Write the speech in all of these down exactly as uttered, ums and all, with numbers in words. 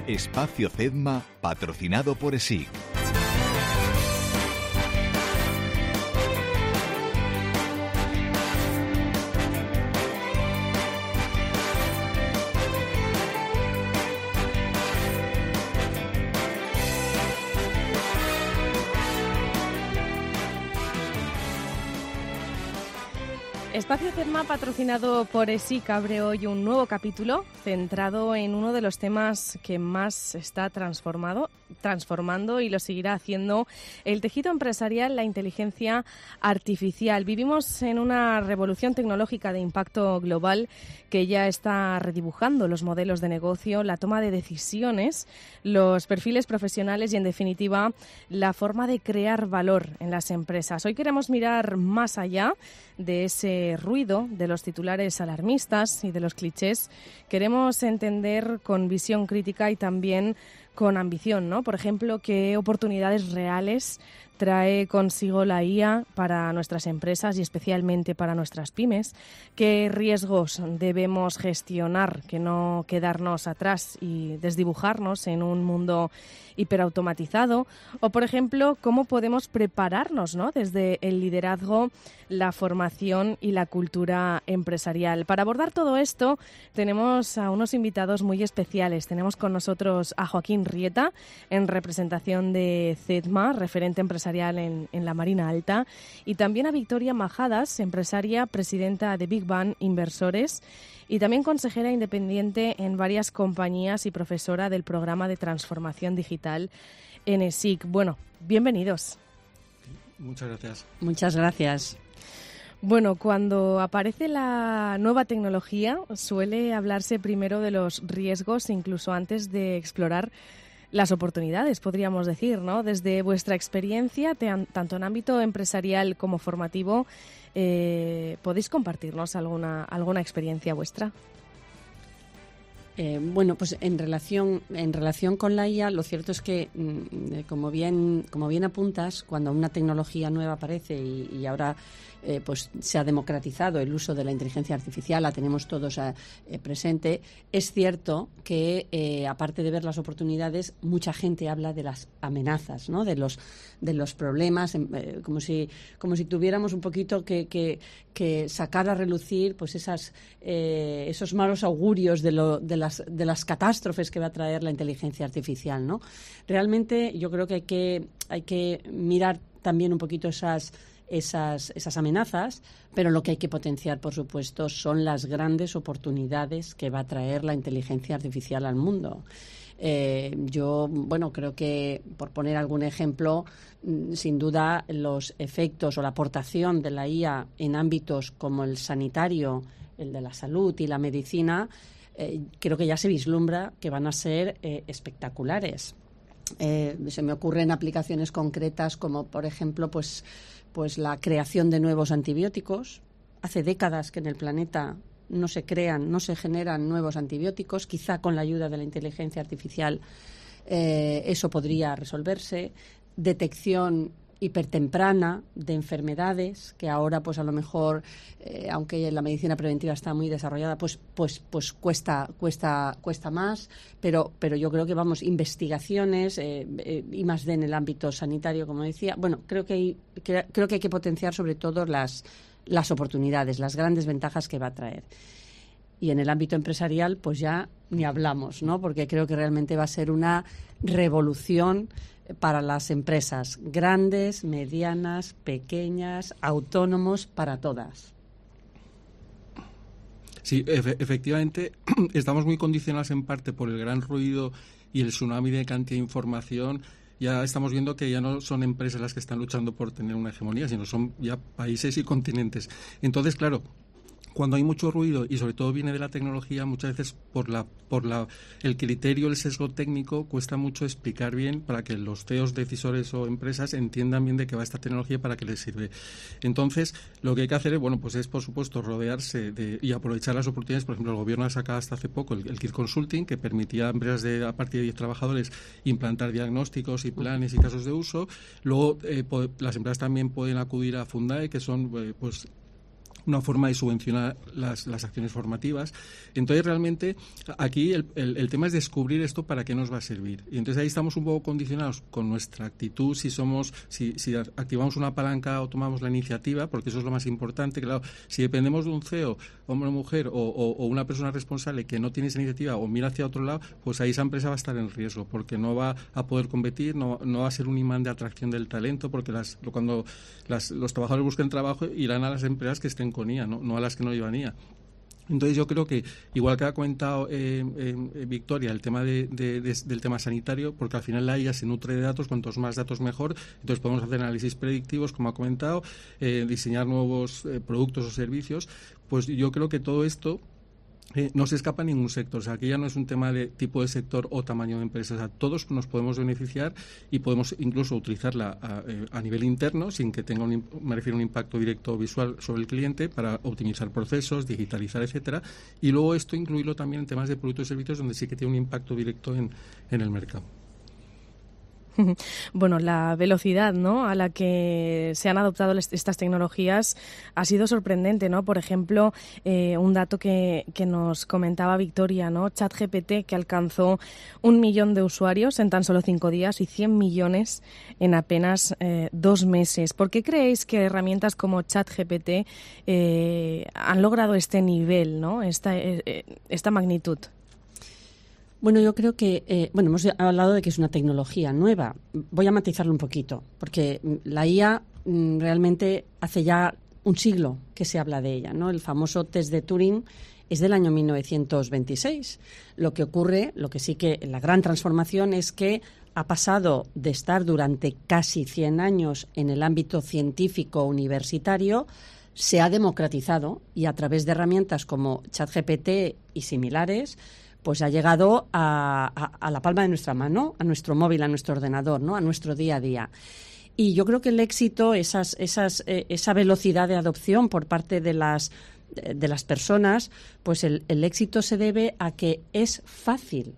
Espacio CEDMA, patrocinado por E S I C. Espacio CEDMA, patrocinado por E S I C, abre hoy un nuevo capítulo centrado en uno de los temas que más está transformado, transformando y lo seguirá haciendo: el tejido empresarial, la inteligencia artificial. Vivimos en una revolución tecnológica de impacto global que ya está redibujando los modelos de negocio, la toma de decisiones, los perfiles profesionales y, en definitiva, la forma de crear valor en las empresas. Hoy queremos mirar más allá de ese ruido, de los titulares alarmistas y de los clichés. Queremos entender con visión crítica y también con ambición, ¿no? Por ejemplo, qué oportunidades reales trae consigo la I A para nuestras empresas y especialmente para nuestras pymes, qué riesgos debemos gestionar, que no quedarnos atrás y desdibujarnos en un mundo hiperautomatizado, o, por ejemplo, cómo podemos prepararnos, ¿no?, desde el liderazgo, la formación y la cultura empresarial. Para abordar todo esto tenemos a unos invitados muy especiales. Tenemos con nosotros a Joaquín Rieta, en representación de CEDMA, referente empresarial en, en la Marina Alta, y también a Victoria Majadas, empresaria, presidenta de Big Bang Inversores y también consejera independiente en varias compañías y profesora del programa de transformación digital en E S I C. Bueno, bienvenidos. Muchas gracias. Muchas gracias. Bueno, cuando aparece la nueva tecnología suele hablarse primero de los riesgos, incluso antes de explorar las oportunidades, podríamos decir, ¿no? Desde vuestra experiencia, te, tanto en ámbito empresarial como formativo, eh, ¿podéis compartirnos alguna, alguna experiencia vuestra? Eh, bueno, pues en relación en relación con la I A, lo cierto es que, mm, como bien como bien apuntas, cuando una tecnología nueva aparece y, y ahora eh, pues se ha democratizado el uso de la inteligencia artificial, la tenemos todos a, eh, presente, es cierto que eh, aparte de ver las oportunidades, mucha gente habla de las amenazas, ¿no?, de los de los problemas, eh, como si como si tuviéramos un poquito que que, que sacar a relucir pues esas eh, esos malos augurios de lo de las de las catástrofes que va a traer la inteligencia artificial, ¿no? Realmente yo creo que hay que hay que mirar también un poquito esas esas esas amenazas, pero lo que hay que potenciar, por supuesto, son las grandes oportunidades que va a traer la inteligencia artificial al mundo. Eh, yo, bueno, creo que, por poner algún ejemplo, sin duda los efectos o la aportación de la I A en ámbitos como el sanitario, el de la salud y la medicina, eh, creo que ya se vislumbra que van a ser eh, espectaculares. Eh, se me ocurren aplicaciones concretas como, por ejemplo, pues, pues la creación de nuevos antibióticos. Hace décadas que en el planeta no se crean, no se generan nuevos antibióticos. Quizá con la ayuda de la inteligencia artificial eh, eso podría resolverse. Detección hipertemprana de enfermedades que ahora, pues a lo mejor, eh, aunque la medicina preventiva está muy desarrollada, pues pues pues cuesta cuesta cuesta más, pero pero yo creo que vamos investigaciones eh, eh, I más D en el ámbito sanitario, como decía. Bueno, creo que hay, que, creo que hay que potenciar sobre todo las las oportunidades, las grandes ventajas que va a traer. Y en el ámbito empresarial, pues ya ni hablamos, ¿no? Porque creo que realmente va a ser una revolución para las empresas grandes, medianas, pequeñas, autónomos, para todas. Sí, efe- efectivamente, estamos muy condicionados en parte por el gran ruido y el tsunami de cantidad de información. Ya estamos viendo que ya no son empresas las que están luchando por tener una hegemonía, sino son ya países y continentes. Entonces, claro, cuando hay mucho ruido y sobre todo viene de la tecnología, muchas veces por la por la el criterio, el sesgo técnico, cuesta mucho explicar bien para que los C E Os, decisores o empresas entiendan bien de qué va esta tecnología y para qué les sirve. Entonces, lo que hay que hacer, bueno, pues es, por supuesto, rodearse de y aprovechar las oportunidades. Por ejemplo, el gobierno ha sacado hasta hace poco el, el Kit Consulting, que permitía a empresas de a partir de diez trabajadores implantar diagnósticos y planes y casos de uso. Luego, eh, po- las empresas también pueden acudir a Fundae, que son, eh, pues, una forma de subvencionar las, las acciones formativas. Entonces, realmente, aquí el, el, el tema es descubrir esto para qué nos va a servir. Y entonces ahí estamos un poco condicionados con nuestra actitud, si somos, si, si activamos una palanca o tomamos la iniciativa, porque eso es lo más importante. Claro, si dependemos de un C E O, hombre o mujer, o, o, o una persona responsable que no tiene esa iniciativa o mira hacia otro lado, pues ahí esa empresa va a estar en riesgo, porque no va a poder competir, no, no va a ser un imán de atracción del talento, porque las, cuando las, los trabajadores busquen trabajo, irán a las empresas que estén con I A, no, no a las que no llevan I A. Entonces yo creo que, igual que ha comentado eh, eh, Victoria, el tema de, de, de, del tema sanitario, porque al final la I A se nutre de datos, cuantos más datos mejor, entonces podemos hacer análisis predictivos, como ha comentado, eh, diseñar nuevos eh, productos o servicios. Pues yo creo que todo esto Eh, no se escapa ningún sector. O sea, aquí ya no es un tema de tipo de sector o tamaño de empresa. O sea, todos nos podemos beneficiar y podemos incluso utilizarla a, a nivel interno sin que tenga un, me refiero, un impacto directo visual sobre el cliente para optimizar procesos, digitalizar, etcétera. Y luego esto incluirlo también en temas de productos y servicios donde sí que tiene un impacto directo en, en el mercado. Bueno, la velocidad, ¿no?, a la que se han adoptado estas tecnologías ha sido sorprendente, ¿no? Por ejemplo, eh, un dato que, que nos comentaba Victoria, ¿no? ChatGPT, que alcanzó un millón de usuarios en tan solo cinco días y cien millones en apenas eh, dos meses. ¿Por qué creéis que herramientas como ChatGPT eh, han logrado este nivel, ¿no?, esta, eh, esta magnitud? Bueno, yo creo que, eh, bueno, hemos hablado de que es una tecnología nueva. Voy a matizarlo un poquito, porque la I A mm, realmente hace ya un siglo que se habla de ella, ¿no? El famoso test de Turing es del año mil novecientos veintiséis. Lo que ocurre, lo que sí que la gran transformación es que ha pasado de estar durante casi cien años en el ámbito científico universitario, se ha democratizado y a través de herramientas como ChatGPT y similares, pues ha llegado a, a, a la palma de nuestra mano, a nuestro móvil, a nuestro ordenador, ¿no?, a nuestro día a día. Y yo creo que el éxito, esas, esas, eh, esa velocidad de adopción por parte de las, de las personas, pues el, el éxito se debe a que es fácil.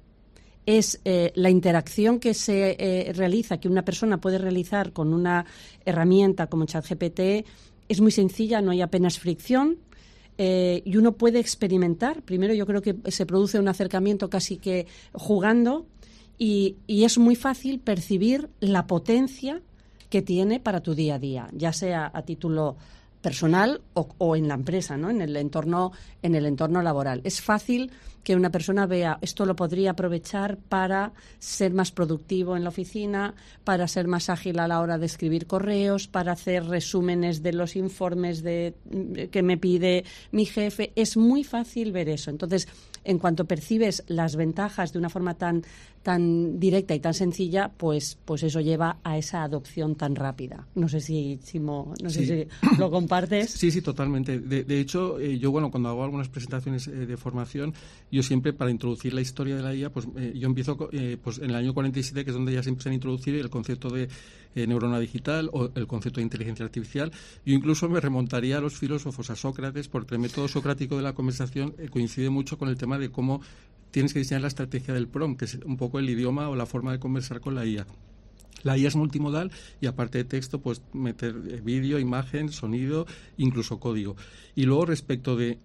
Es eh, la interacción que se eh, realiza, que una persona puede realizar con una herramienta como ChatGPT, es muy sencilla, no hay apenas fricción. Eh, y uno puede experimentar. Primero, yo creo que se produce un acercamiento casi que jugando y, y es muy fácil percibir la potencia que tiene para tu día a día, ya sea a título personal o, o en la empresa, ¿no?, en el entorno, en el entorno laboral. Es fácil que una persona vea, esto lo podría aprovechar para ser más productivo en la oficina, para ser más ágil a la hora de escribir correos, para hacer resúmenes de los informes de, que me pide mi jefe. Es muy fácil ver eso. Entonces, en cuanto percibes las ventajas de una forma tan, tan directa y tan sencilla, pues, pues eso lleva a esa adopción tan rápida. No sé si, Simo, no sí. sé si lo compartes. Sí, sí, totalmente. De, de hecho, eh, yo, bueno, cuando hago algunas presentaciones eh, de formación, yo siempre, para introducir la historia de la I A, pues eh, yo empiezo eh, pues en el año cuarenta y siete, que es donde ya siempre se han introducido el concepto de eh, neurona digital o el concepto de inteligencia artificial. Yo incluso me remontaría a los filósofos, a Sócrates, porque el método socrático de la conversación eh, coincide mucho con el tema de cómo tienes que diseñar la estrategia del prompt, que es un poco el idioma o la forma de conversar con la I A. La I A es multimodal y aparte de texto, pues meter eh, vídeo, imagen, sonido, incluso código. Y luego, respecto de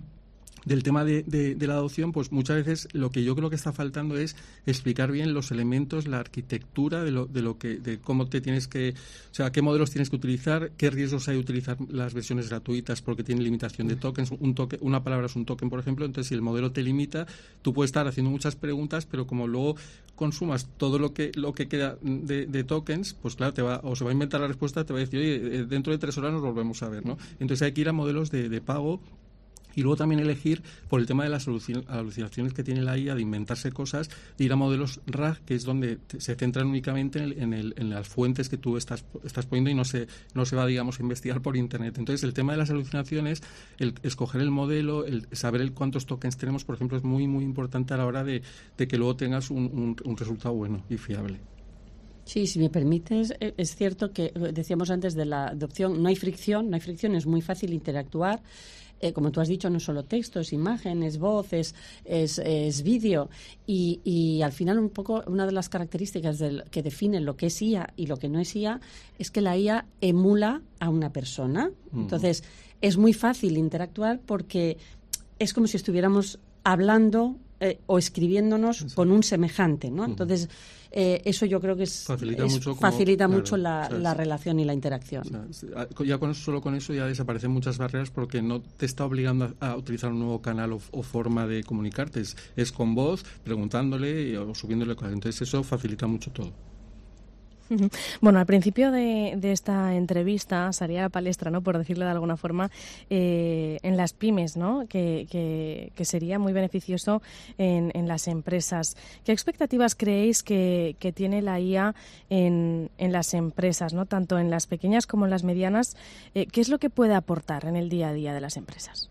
del tema de, de, de la adopción, pues muchas veces lo que yo creo que está faltando es explicar bien los elementos, la arquitectura de lo, de lo que, de cómo te tienes que, o sea, qué modelos tienes que utilizar, qué riesgos hay de utilizar las versiones gratuitas porque tienen limitación de tokens. Un token, una palabra es un token, por ejemplo, entonces si el modelo te limita, tú puedes estar haciendo muchas preguntas, pero como luego consumas todo lo que lo que queda de, de tokens, pues claro, te va, o se va a inventar la respuesta, te va a decir, oye, dentro de tres horas nos volvemos a ver, ¿no? Entonces hay que ir a modelos de, de pago. Y luego también elegir, por el tema de las alucinaciones que tiene la I A, de inventarse cosas, de ir a modelos R A G, que es donde te, se centran únicamente en, el, en, el, en las fuentes que tú estás, estás poniendo y no se, no se va, digamos, a investigar por Internet. Entonces, el tema de las alucinaciones, el escoger el modelo, el saber el cuántos tokens tenemos, por ejemplo, es muy, muy importante a la hora de, de que luego tengas un, un, un resultado bueno y fiable. Sí, si me permites, es cierto que decíamos antes de la adopción, no hay fricción, no hay fricción, es muy fácil interactuar. Eh, como tú has dicho, no es solo texto, es imagen, es voz, es, es, es vídeo. Y, y al final, un poco, una de las características del, que definen lo que es I A y lo que no es I A es que la I A emula a una persona. Uh-huh. Entonces, es muy fácil interactuar porque es como si estuviéramos hablando eh, o escribiéndonos sí. con un semejante, ¿no? Uh-huh. Entonces, eh, eso yo creo que es, facilita es, mucho, como, facilita claro, mucho la, o sea, la relación y la interacción. O sea, ya con, solo con eso ya desaparecen muchas barreras porque no te está obligando a, a utilizar un nuevo canal o, o forma de comunicarte. Es, es con voz, preguntándole o subiéndole cosas. Entonces, eso facilita mucho todo. Bueno, al principio de, de esta entrevista salía la palestra, ¿no?, por decirlo de alguna forma, eh, en las pymes, ¿no?, que, que, que sería muy beneficioso en, en las empresas. ¿Qué expectativas creéis que, que tiene la I A en, en las empresas, ¿no?, tanto en las pequeñas como en las medianas? Eh, ¿Qué es lo que puede aportar en el día a día de las empresas?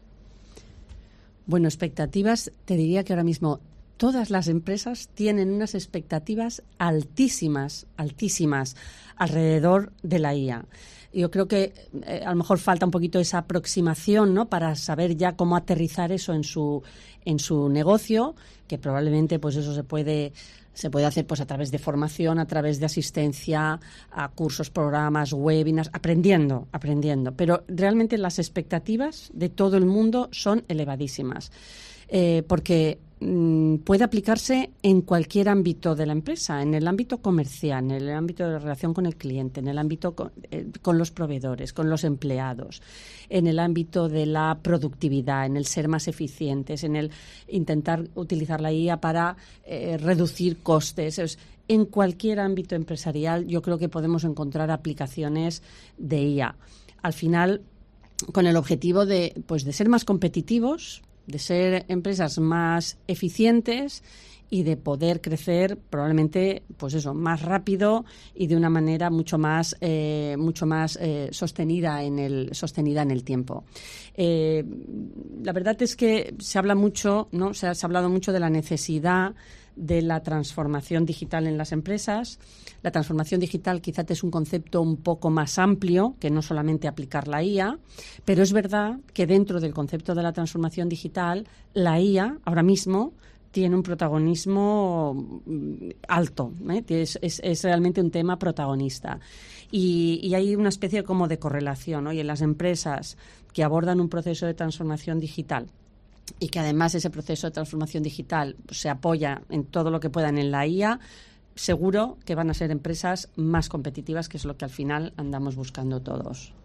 Bueno, expectativas, te diría que ahora mismo todas las empresas tienen unas expectativas altísimas, altísimas alrededor de la I A. Yo creo que eh, a lo mejor falta un poquito esa aproximación, ¿no?, para saber ya cómo aterrizar eso en su en su negocio, que probablemente pues eso se puede se puede hacer pues a través de formación, a través de asistencia a cursos, programas, webinars, aprendiendo, aprendiendo. Pero realmente las expectativas de todo el mundo son elevadísimas, eh, porque puede aplicarse en cualquier ámbito de la empresa, en el ámbito comercial, en el ámbito de la relación con el cliente, en el ámbito con, eh, con los proveedores, con los empleados, en el ámbito de la productividad, en el ser más eficientes, en el intentar utilizar la I A para eh, reducir costes. Es, en cualquier ámbito empresarial yo creo que podemos encontrar aplicaciones de I A. Al final, con el objetivo de, pues, de ser más competitivos, de ser empresas más eficientes y de poder crecer probablemente, pues eso, más rápido y de una manera mucho más, eh, mucho más eh, sostenida en el sostenida en el tiempo. Eh, la verdad es que se habla mucho, ¿no? Se ha, se ha hablado mucho de la necesidad de la transformación digital en las empresas. La transformación digital quizás es un concepto un poco más amplio que no solamente aplicar la I A, pero es verdad que dentro del concepto de la transformación digital, la I A ahora mismo tiene un protagonismo alto, ¿eh? es, es, es realmente un tema protagonista. Y, y hay una especie como de correlación, ¿no? Y en las empresas que abordan un proceso de transformación digital y que además ese proceso de transformación digital se apoya en todo lo que puedan en la I A, seguro que van a ser empresas más competitivas, que es lo que al final andamos buscando todos.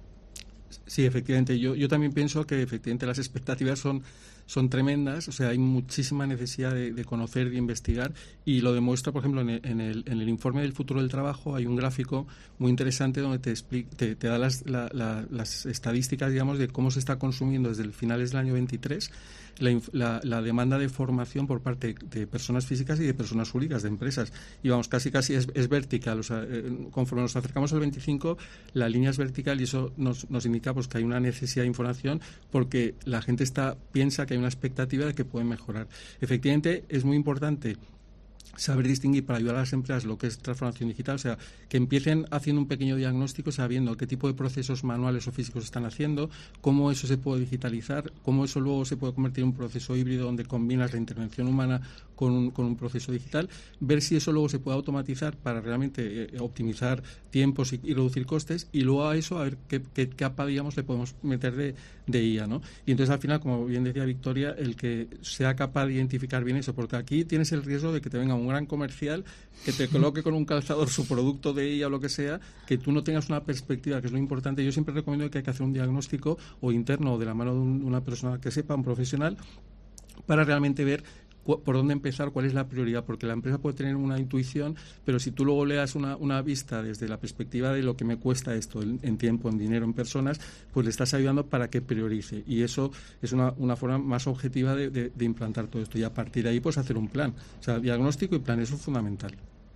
Sí, efectivamente. Yo, yo también pienso que efectivamente las expectativas son, son tremendas. O sea, hay muchísima necesidad de, de conocer, de investigar, y lo demuestra, por ejemplo, en el, en el, en el informe del futuro del trabajo hay un gráfico muy interesante donde te, explica, te, te da las, la, la, las estadísticas, digamos, de cómo se está consumiendo desde el finales del año veintitrés la, la, la demanda de formación por parte de personas físicas y de personas jurídicas, de empresas. Y vamos, casi casi es, es vertical. O sea, eh, conforme nos acercamos al veinticinco, la línea es vertical y eso nos, nos indica pues que hay una necesidad de información porque la gente está piensa que hay una expectativa de que pueden mejorar. Efectivamente, es muy importante saber distinguir para ayudar a las empresas lo que es transformación digital, o sea, que empiecen haciendo un pequeño diagnóstico sabiendo qué tipo de procesos manuales o físicos están haciendo, cómo eso se puede digitalizar, cómo eso luego se puede convertir en un proceso híbrido donde combinas la intervención humana con un, con un proceso digital, ver si eso luego se puede automatizar para realmente eh, optimizar tiempos y, y reducir costes, y luego a eso a ver qué, qué capa, digamos, le podemos meter de, de I A, ¿no? Y entonces al final, como bien decía Victoria, el que sea capaz de identificar bien eso, porque aquí tienes el riesgo de que te venga un gran comercial que te coloque con un calzador su producto de I A o lo que sea, que tú no tengas una perspectiva, que es lo importante. Yo siempre recomiendo que hay que hacer un diagnóstico o interno o de la mano de un, una persona que sepa, un profesional, para realmente ver por dónde empezar, cuál es la prioridad, porque la empresa puede tener una intuición, pero si tú luego leas una, una vista desde la perspectiva de lo que me cuesta esto en, en tiempo, en dinero, en personas, pues le estás ayudando para que priorice, y eso es una, una forma más objetiva de, de, de implantar todo esto, y a partir de ahí pues hacer un plan, o sea, diagnóstico y plan, eso es fundamental.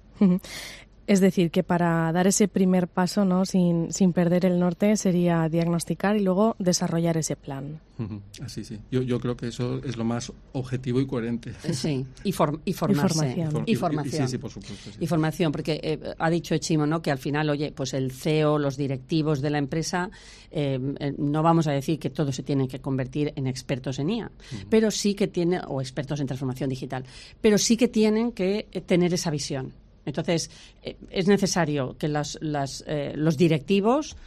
Es decir, que para dar ese primer paso, ¿no?, sin, sin perder el norte, sería diagnosticar y luego desarrollar ese plan. Uh-huh. Así, sí. Yo, yo creo que eso es lo más objetivo y coherente. Sí, y, for, y formarse. Y formación. Y, formación. Y, y, sí, sí, por supuesto. Sí. Y formación, porque eh, ha dicho Chimo, ¿no?, que al final, oye, pues el C E O, los directivos de la empresa, eh, eh, no vamos a decir que todos se tienen que convertir en expertos en I A, uh-huh. pero sí que tienen, o expertos en transformación digital, pero sí que tienen que eh, tener esa visión. Entonces, eh, es necesario que las, las, eh, los directivos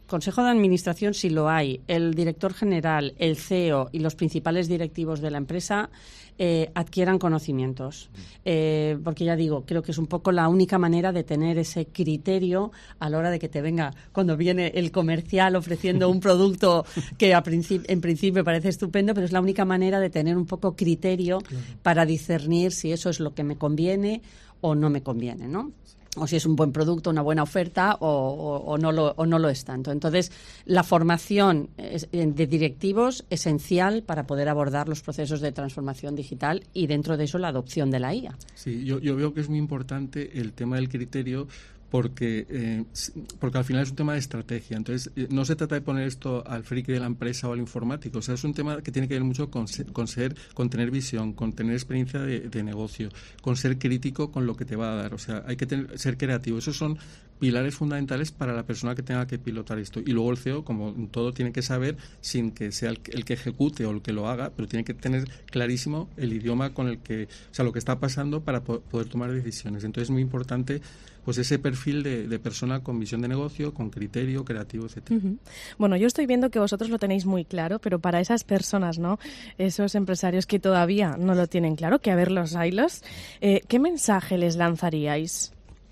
Consejo de Administración, si lo hay, el director general, el C E O y los principales directivos de la empresa eh, adquieran conocimientos. Eh, porque ya digo, creo que es un poco la única manera de tener ese criterio a la hora de que te venga, cuando viene el comercial ofreciendo un producto que a princip- en principio parece estupendo, pero es la única manera de tener un poco criterio claro. para discernir si eso es lo que me conviene o no me conviene, ¿no? O si es un buen producto, una buena oferta o, o, o, no, lo, o no lo es tanto. Entonces, la formación de directivos es esencial para poder abordar los procesos de transformación digital y dentro de eso la adopción de la I A. Sí, yo, yo veo que es muy importante el tema del criterio porque eh, porque al final es un tema de estrategia. Entonces, eh, no se trata de poner esto al friki de la empresa o al informático. O sea, es un tema que tiene que ver mucho con, con ser, con tener visión, con tener experiencia de, de negocio, con ser crítico con lo que te va a dar. O sea, hay que tener, ser creativo. Esos son pilares fundamentales para la persona que tenga que pilotar esto. Y luego el C E O, como todo, tiene que saber, sin que sea el, el que ejecute o el que lo haga, pero tiene que tener clarísimo el idioma con el que, o sea, lo que está pasando para po- poder tomar decisiones. Entonces, es muy importante pues ese perfil de, de persona con visión de negocio, con criterio, creativo, etcétera. Uh-huh. Bueno, yo estoy viendo que vosotros lo tenéis muy claro, pero para esas personas, ¿no? Esos empresarios que todavía no lo tienen claro, que a ver los haylos, eh, ¿qué mensaje les lanzaríais?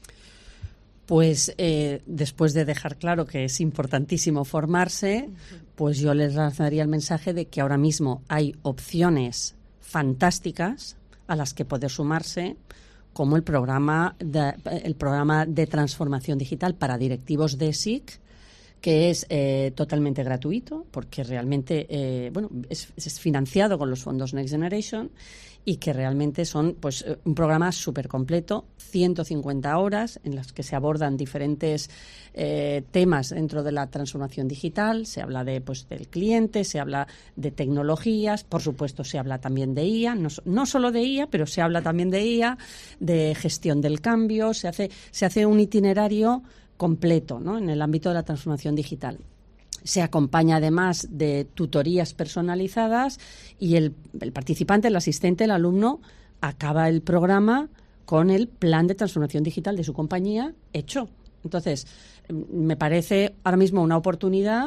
Pues eh, después de dejar claro que es importantísimo formarse, pues yo les lanzaría el mensaje de que ahora mismo hay opciones fantásticas a las que poder sumarse, como el programa de, el programa de transformación digital para directivos de S I C, que es eh, totalmente gratuito, porque realmente eh, bueno es, es financiado con los fondos Next Generation y que realmente son pues un programa súper completo, ciento cincuenta horas en las que se abordan diferentes eh, temas dentro de la transformación digital. Se habla de pues del cliente, se habla de tecnologías, por supuesto se habla también de I A, no, no solo de I A, pero se habla también de I A, de gestión del cambio, se hace, se hace un itinerario completo, ¿no?, en el ámbito de la transformación digital. Se acompaña además de tutorías personalizadas y el, el participante, el asistente, el alumno, acaba el programa con el plan de transformación digital de su compañía hecho. Entonces, me parece ahora mismo una oportunidad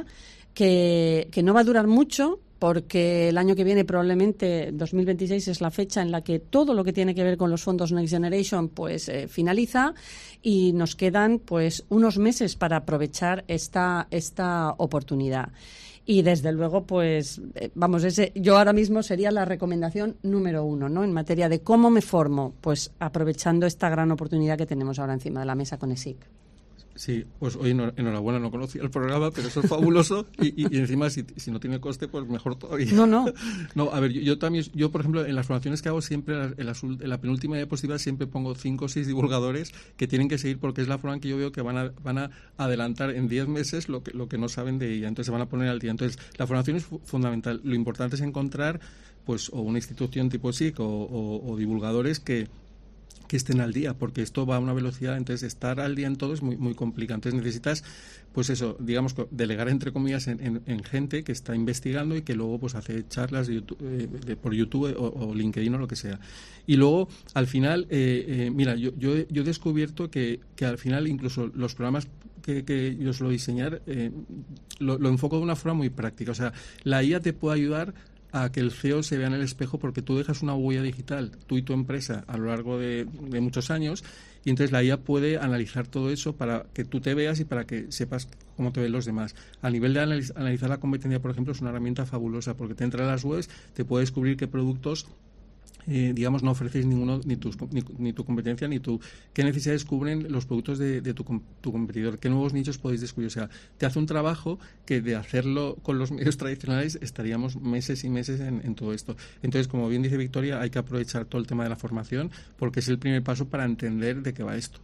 que, que no va a durar mucho, porque el año que viene, probablemente dos mil veintiséis, es la fecha en la que todo lo que tiene que ver con los fondos Next Generation pues eh, finaliza y nos quedan pues unos meses para aprovechar esta esta oportunidad. Y desde luego, pues, eh, vamos, ese yo ahora mismo sería la recomendación número uno, ¿no?, en materia de cómo me formo, pues aprovechando esta gran oportunidad que tenemos ahora encima de la mesa con E S I C. Sí, pues hoy enhorabuena, no conocía el programa, pero eso es fabuloso y, y, y encima si, si no tiene coste, pues mejor todavía. No, no. No, a ver, yo, yo también, yo por ejemplo, en las formaciones que hago siempre, en la, en la penúltima diapositiva siempre pongo cinco o seis divulgadores que tienen que seguir porque es la forma en que yo veo que van a, van a adelantar en diez meses lo que, lo que no saben de ella, entonces se van a poner al día. Entonces, la formación es fu- fundamental. Lo importante es encontrar, pues, o una institución tipo S I C o, o, o divulgadores que que estén al día, porque esto va a una velocidad, entonces estar al día en todo es muy muy complicado. Entonces necesitas, pues eso, digamos, delegar entre comillas en, en, en gente que está investigando y que luego pues hace charlas de YouTube, eh, de, por YouTube o, o LinkedIn o lo que sea. Y luego, al final, eh, eh, mira, yo, yo, yo he descubierto que, que al final incluso los programas que, que yo suelo diseñar eh, lo, lo enfoco de una forma muy práctica. O sea, la I A te puede ayudar a que el C E O se vea en el espejo porque tú dejas una huella digital, tú y tu empresa, a lo largo de, de muchos años, y entonces la I A puede analizar todo eso para que tú te veas y para que sepas cómo te ven los demás. A nivel de analiz- analizar la competencia, por ejemplo, es una herramienta fabulosa porque te entra en las webs, te puede descubrir qué productos Eh, digamos, no ofrecéis ninguno, ni, tus, ni, ni tu competencia, ni tu qué necesidades cubren los productos de, de tu, tu competidor, qué nuevos nichos podéis descubrir. O sea, te hace un trabajo que de hacerlo con los medios tradicionales estaríamos meses y meses en, en todo esto. Entonces, como bien dice Victoria, hay que aprovechar todo el tema de la formación porque es el primer paso para entender de qué va esto.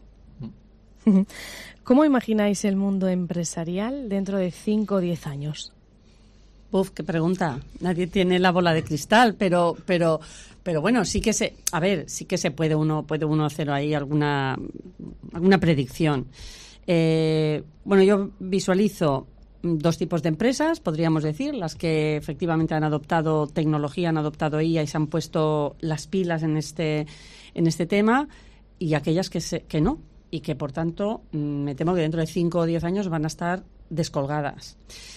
¿Cómo imagináis el mundo empresarial dentro de cinco o diez años? Uf, qué pregunta. Nadie tiene la bola de cristal, pero, pero, pero bueno, sí que se, a ver, sí que se puede uno, puede uno hacer ahí alguna, alguna predicción. Eh, bueno, yo visualizo dos tipos de empresas, podríamos decir, las que efectivamente han adoptado tecnología, han adoptado I A y se han puesto las pilas en este, en este tema, y aquellas que se, que no, y que por tanto me temo que dentro de cinco o diez años van a estar descolgadas.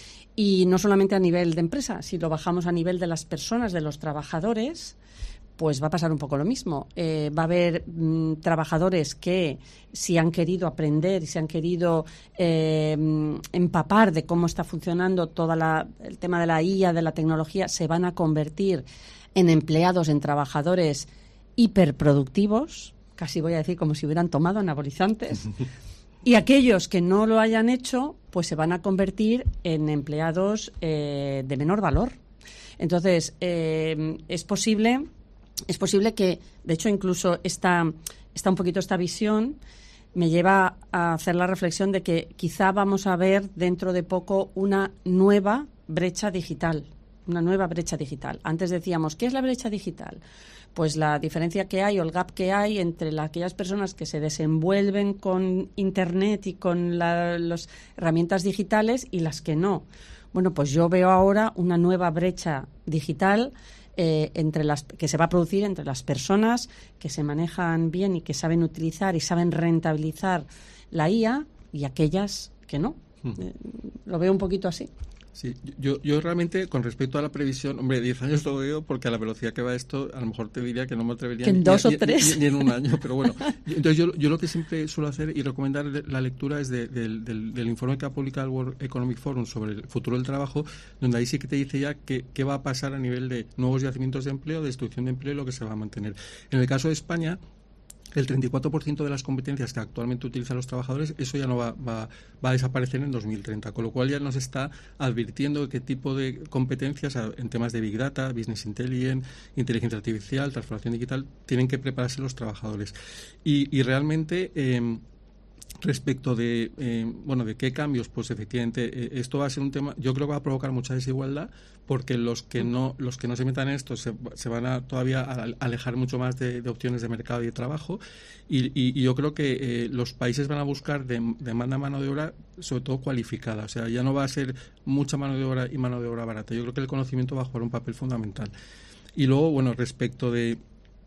Y no solamente a nivel de empresa, si lo bajamos a nivel de las personas, de los trabajadores, pues va a pasar un poco lo mismo. Eh, va a haber mm, trabajadores que, si han querido aprender y si han querido eh, empapar de cómo está funcionando todo el tema de la I A, de la tecnología, se van a convertir en empleados, en trabajadores hiperproductivos, casi voy a decir como si hubieran tomado anabolizantes. Y aquellos que no lo hayan hecho, pues se van a convertir en empleados eh, de menor valor. Entonces, eh, es posible, es posible que, de hecho, incluso esta, esta un poquito esta visión me lleva a hacer la reflexión de que quizá vamos a ver dentro de poco una nueva brecha digital. Una nueva brecha digital. Antes decíamos, ¿qué es la brecha digital? Pues la diferencia que hay o el gap que hay entre la, aquellas personas que se desenvuelven con Internet y con la, las herramientas digitales y las que no. Bueno, pues yo veo ahora una nueva brecha digital eh, entre las que se va a producir entre las personas que se manejan bien y que saben utilizar y saben rentabilizar la I A y aquellas que no. Hmm. Eh, lo veo un poquito así. Sí, yo, yo realmente, con respecto a la previsión, hombre, diez años lo veo porque a la velocidad que va esto, a lo mejor te diría que no me atrevería que en ni, dos ni, o tres. Ni, ni en un año, pero bueno. Entonces, yo, yo lo que siempre suelo hacer y recomendar la lectura es de, de, del, del informe que ha publicado el World Economic Forum sobre el futuro del trabajo, donde ahí sí que te dice ya qué qué va a pasar a nivel de nuevos yacimientos de empleo, de destrucción de empleo y lo que se va a mantener. En el caso de España, el treinta y cuatro por ciento de las competencias que actualmente utilizan los trabajadores, eso ya no va, va, va a desaparecer en dos mil treinta, con lo cual ya nos está advirtiendo de qué tipo de competencias en temas de Big Data, Business Intelligence, inteligencia artificial, transformación digital, tienen que prepararse los trabajadores. Y, y realmente... Eh, Respecto de eh, bueno de qué cambios, pues efectivamente eh, esto va a ser un tema, yo creo que va a provocar mucha desigualdad porque los que no los que no se metan en esto se, se van a todavía a alejar mucho más de, de opciones de mercado y de trabajo y, y, y yo creo que eh, los países van a buscar de, demanda mano de obra sobre todo cualificada, o sea, ya no va a ser mucha mano de obra y mano de obra barata. Yo creo que el conocimiento va a jugar un papel fundamental. Y luego, bueno, respecto de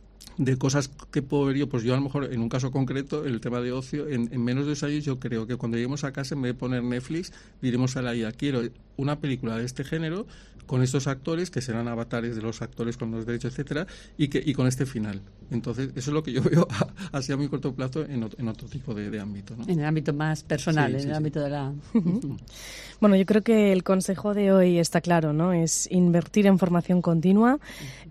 de cosas que puedo ver yo, pues yo a lo mejor en un caso concreto, el tema de ocio, en, en menos de dos años yo creo que cuando lleguemos a casa, en vez de poner Netflix, diremos a la I A, quiero una película de este género con estos actores que serán avatares de los actores con los derechos, etcétera, y que y con este final. Entonces, eso es lo que yo veo a, así a muy corto plazo en, otro, en otro tipo de, de ámbito, ¿no? En el ámbito más personal, sí, en sí, el sí. ámbito de la... Bueno, yo creo que el consejo de hoy está claro, ¿no? Es invertir en formación continua,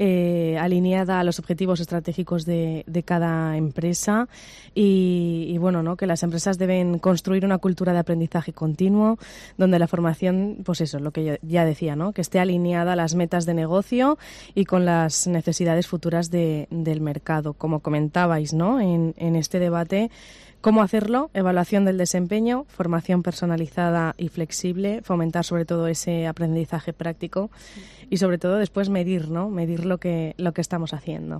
eh, alineada a los objetivos estratégicos de, de cada empresa y, y, bueno, ¿no? Que las empresas deben construir una cultura de aprendizaje continuo, donde la formación, pues eso, lo que yo ya decía, ¿no? Que esté alineada a las metas de negocio y con las necesidades futuras de, del mercado. Como comentabais, ¿no? En, en este debate, ¿cómo hacerlo? Evaluación del desempeño, formación personalizada y flexible, fomentar sobre todo ese aprendizaje práctico y sobre todo después medir, ¿no? Medir lo que, lo que estamos haciendo.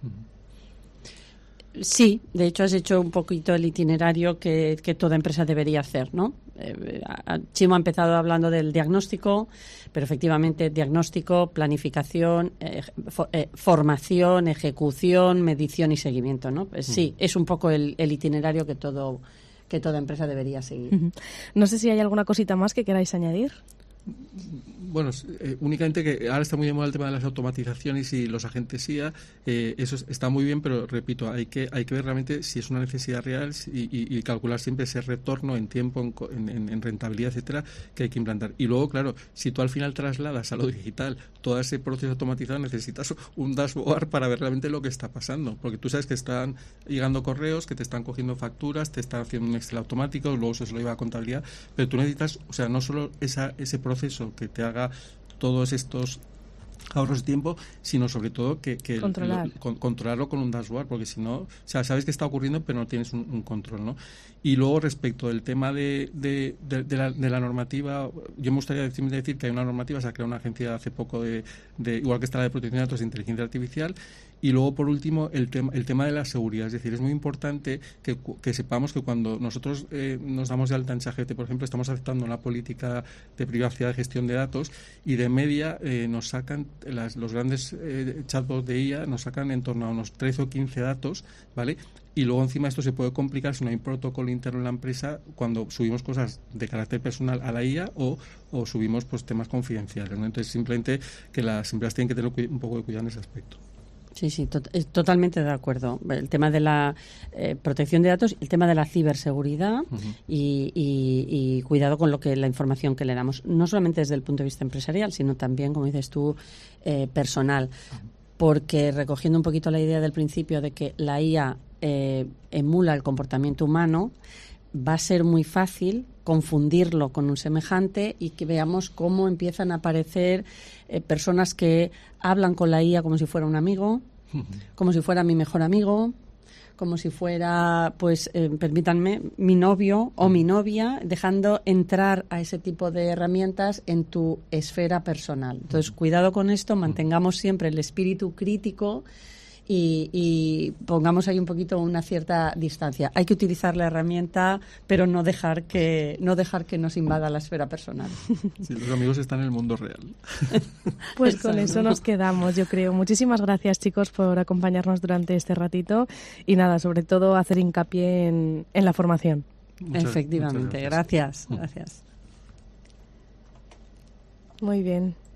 Sí, de hecho has hecho un poquito el itinerario que, que toda empresa debería hacer, ¿no? Eh, Chimo ha empezado hablando del diagnóstico, pero efectivamente diagnóstico, planificación, eh, for, eh, formación, ejecución, medición y seguimiento, ¿no? Pues sí, es un poco el, el itinerario que todo que toda empresa debería seguir. Uh-huh. No sé si hay alguna cosita más que queráis añadir. Bueno, eh, únicamente que ahora está muy de moda el tema de las automatizaciones y los agentes I A, eh, eso está muy bien, pero repito, hay que hay que ver realmente si es una necesidad real y, y, y calcular siempre ese retorno en tiempo, en, en, en rentabilidad, etcétera, que hay que implantar. Y luego, claro, si tú al final trasladas a lo digital todo ese proceso automatizado, necesitas un dashboard para ver realmente lo que está pasando, porque tú sabes que están llegando correos, que te están cogiendo facturas, te están haciendo un Excel automático, luego eso se lo lleva a contabilidad, pero tú necesitas, o sea, no solo esa, ese proceso que te haga todos estos ahorros de tiempo, sino sobre todo que, que Controlar. lo, con, controlarlo con un dashboard, porque si no, o sea, sabes que está ocurriendo, pero no tienes un, un control, ¿no? Y luego, respecto del tema de, de, de, de, la, de la normativa, yo me gustaría decir, decir que hay una normativa, se ha creado una agencia hace poco, de, de igual que está la de protección de datos de inteligencia artificial. Y luego, por último, el tema, el tema de la seguridad. Es decir, es muy importante que, que sepamos que cuando nosotros eh, nos damos de alta en ChatGPT, por ejemplo, estamos aceptando una política de privacidad de gestión de datos y de media eh, nos sacan, las, los grandes eh, chatbots de I A nos sacan en torno a unos trece o quince datos, ¿vale? Y luego encima esto se puede complicar si no hay un protocolo interno en la empresa cuando subimos cosas de carácter personal a la I A o, o subimos pues temas confidenciales, ¿no? Entonces simplemente que las empresas tienen que tener un poco de cuidado en ese aspecto. Sí, sí, to- totalmente de acuerdo. El tema de la eh, protección de datos, el tema de la ciberseguridad uh-huh. y, y, y cuidado con lo que la información que le damos, no solamente desde el punto de vista empresarial, sino también, como dices tú, eh, personal. Uh-huh. Porque recogiendo un poquito la idea del principio de que la I A eh, emula el comportamiento humano, va a ser muy fácil confundirlo con un semejante y que veamos cómo empiezan a aparecer eh, personas que hablan con la I A como si fuera un amigo, uh-huh. como si fuera mi mejor amigo, como si fuera, pues, eh, permítanme, mi novio o mi novia, dejando entrar a ese tipo de herramientas en tu esfera personal. Entonces, cuidado con esto, mantengamos siempre el espíritu crítico Y, y pongamos ahí un poquito una cierta distancia. Hay que utilizar la herramienta, pero no dejar que no dejar que nos invada la esfera personal. Sí, los amigos están en el mundo real. Pues con eso nos quedamos, yo creo. Muchísimas gracias, chicos, por acompañarnos durante este ratito y nada, sobre todo hacer hincapié en, en la formación. Muchas, Efectivamente, muchas gracias. Gracias, gracias. Muy bien.